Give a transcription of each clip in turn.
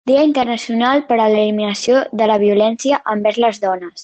Dia Internacional per a l'Eliminació de la Violència envers les dones.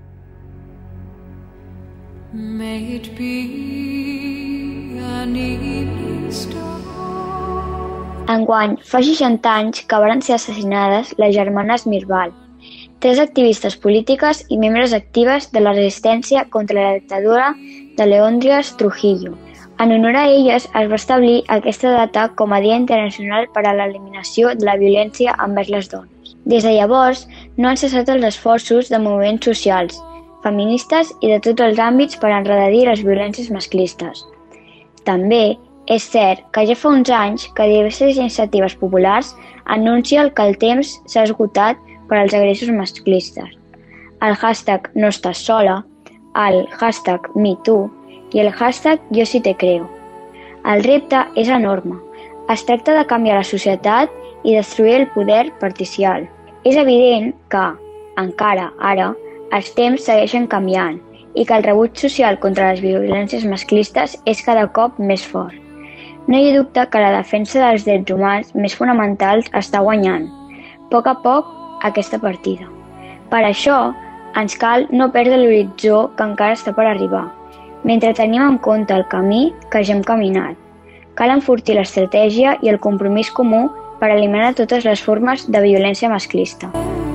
May it be an evening star. Enguany fa 60 anys que varen ser assassinades les germanes Mirval, 3 activistes polítiques i membres actives de la resistència contra la dictadura de Leónidas Trujillo. En honor a elles es va establir aquesta data com a Dia Internacional per a l'Eliminació de la Violència envers les dones. Des de llavors, no han cessat els esforços de moviments socials, feministes i de tots els àmbits per enredadir les violències masclistes. També és cert que ja fa uns anys que diverses iniciatives populars anuncien que el temps s'ha esgotat per als agressos masclistes. El hashtag No estàs sola, el hashtag MeToo i el hashtag Yo sí te creo. El repte és enorme. Es tracta de canviar la societat i destruir el poder particial. És evident que, encara ara, els temps segueixen canviant i que el rebuig social contra les violències masclistes és cada cop més fort. No hi ha dubte que la defensa dels drets humans més fonamentals està guanyant, a poc, aquesta partida. Per això, ens cal no perdre l'horitzó que encara està per arribar, mentre tenim en compte el camí que ja hem caminat. Cal enfortir l'estratègia i el compromís comú per eliminar totes les formes de violència masclista.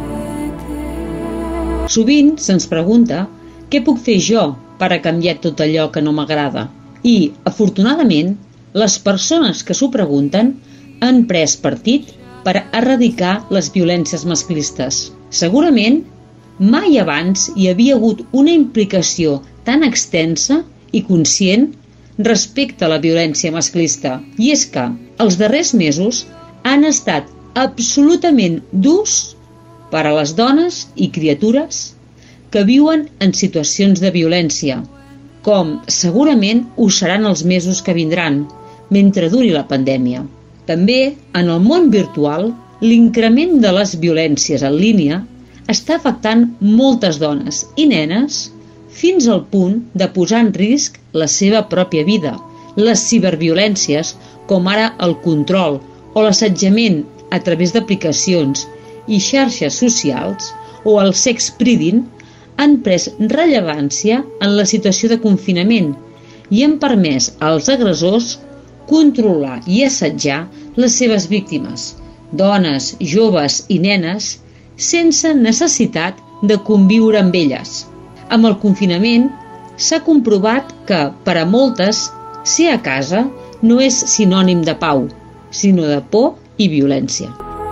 Sovint se'ns pregunta què puc fer jo per a canviar tot allò que no m'agrada. I, afortunadament, les persones que s'ho pregunten han pres partit per erradicar les violències masclistes. Segurament, mai abans hi havia hagut una implicació tan extensa i conscient respecte a la violència masclista. I és que els darrers mesos han estat absolutament durs per a les dones i criatures que viuen en situacions de violència, com segurament ho seran els mesos que vindran, mentre duri la pandèmia. També, en el món virtual, l'increment de les violències en línia està afectant moltes dones i nenes fins al punt de posar en risc la seva pròpia vida. Les ciberviolències, com ara el control o l'assetjament a través d'aplicacions i xarxes socials o el sexpriding, han pres rellevància en la situació de confinament i han permès als agressors controlar i assetjar les seves víctimes, dones, joves i nenes, sense necessitat de conviure amb elles. Amb el confinament s'ha comprovat que, per a moltes, ser a casa no és sinònim de pau, sinó de por i violència.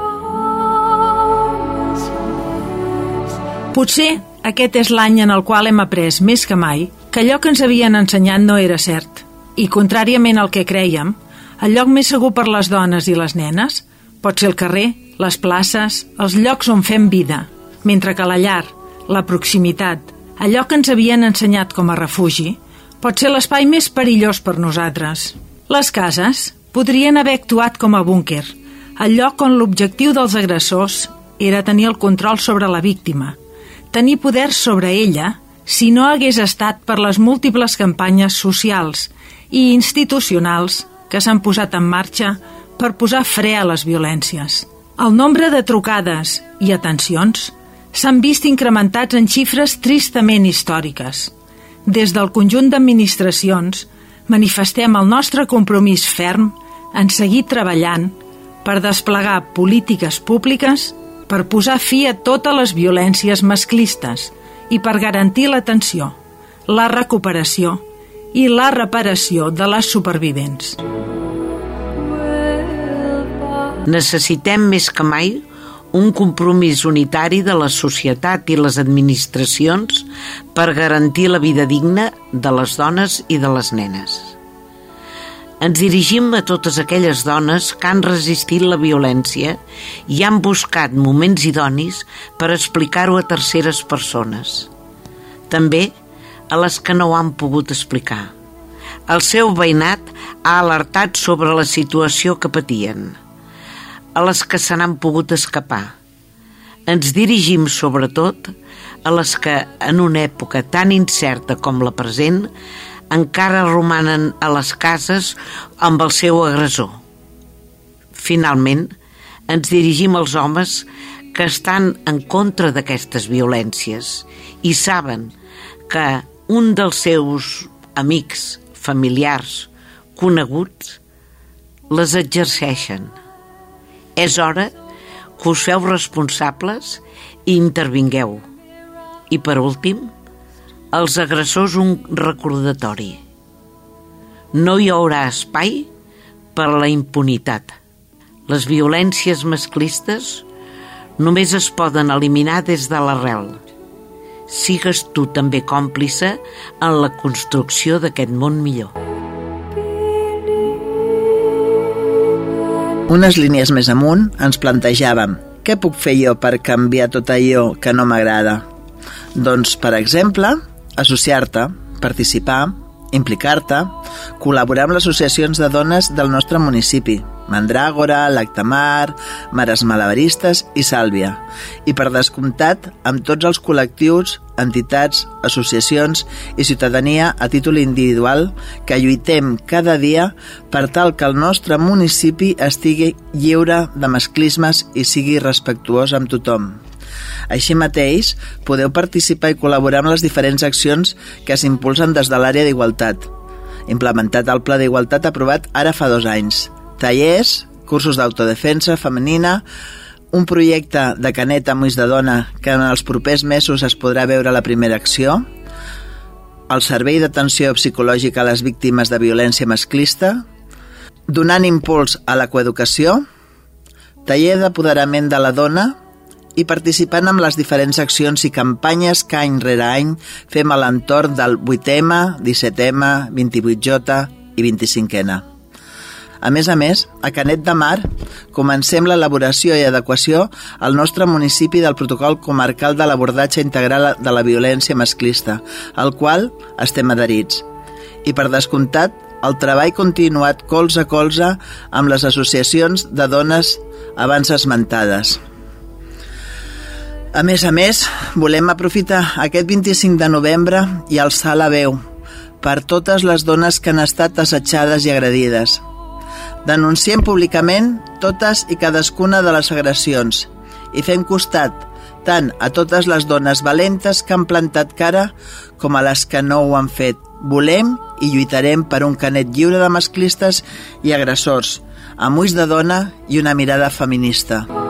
Potser aquest és l'any en el qual hem après més que mai que allò que ens havien ensenyat no era cert. I, contràriament al que crèiem, el lloc més segur per les dones i les nenes pot ser el carrer, les places, els llocs on fem vida, mentre que la llar, la proximitat, allò que ens havien ensenyat com a refugi, pot ser l'espai més perillós per nosaltres. Les cases podrien haver actuat com a búnquer, el lloc on l'objectiu dels agressors era tenir el control sobre la víctima, tenir poder sobre ella si no hagués estat per les múltiples campanyes socials i institucionals que s'han posat en marxa per posar fre a les violències. El nombre de trucades i atencions s'han vist incrementats en xifres tristament històriques. Des del conjunt d'administracions manifestem el nostre compromís ferm en seguir treballant per desplegar polítiques públiques per posar fi a totes les violències masclistes i per garantir l'atenció, la recuperació i la reparació de les supervivents. Necessitem més que mai un compromís unitari de la societat i les administracions per garantir la vida digna de les dones i de les nenes. Ens dirigim a totes aquelles dones que han resistit la violència i han buscat moments idonis per explicar-ho a terceres persones. També a les que no ho han pogut explicar. El seu veïnat ha alertat sobre la situació que patien. A les que se n'han pogut escapar. Ens dirigim sobretot a les que, en una època tan incerta com la present, encara romanen a les cases amb el seu agressor. Finalment, ens dirigim als homes que estan en contra d'aquestes violències i saben que un dels seus amics, familiars, coneguts, les exerceixen. És hora que us feu responsables i intervingueu. I per últim, als agressors un recordatori. No hi haurà espai per a la impunitat. Les violències masclistes només es poden eliminar des de l'arrel. Sigues tu també còmplice en la construcció d'aquest món millor. Unes línies més amunt ens plantejàvem: què puc fer jo per canviar tot allò que no m'agrada? Doncs, per exemple, associar-te, participar, implicar-te, col·laborar amb les associacions de dones del nostre municipi, Mandràgora, Lactamar, Mares Malabaristes i Sàlvia, i per descomptat amb tots els col·lectius, entitats, associacions i ciutadania a títol individual que lluitem cada dia per tal que el nostre municipi estigui lliure de masclismes i sigui respectuós amb tothom. Així mateix, podeu participar i col·laborar amb les diferents accions que s'impulsen des de l'àrea d'igualtat. Implementat el Pla d'Igualtat aprovat ara fa 2 anys. Tallers, cursos d'autodefensa femenina, un projecte de Canet amb ulls de dona que en els propers mesos es podrà veure la primera acció, el servei d'atenció psicològica a les víctimes de violència masclista, donant impuls a la coeducació, taller d'apoderament de la dona i participant en les diferents accions i campanyes que any rere any fem a l'entorn del 8M, 17M, 28J i 25N. A més, a Canet de Mar comencem l'elaboració i adequació al nostre municipi del protocol comarcal de l'abordatge integral de la violència masclista, al qual estem adherits. I per descomptat, el treball continuat colze a colze amb les associacions de dones abans esmentades. A més, volem aprofitar aquest 25 de novembre i alçar la veu per totes les dones que han estat assetjades i agredides. Denunciem públicament totes i cadascuna de les agressions i fem costat tant a totes les dones valentes que han plantat cara com a les que no ho han fet. Volem i lluitarem per un Canet lliure de masclistes i agressors, amb ulls de dona i una mirada feminista.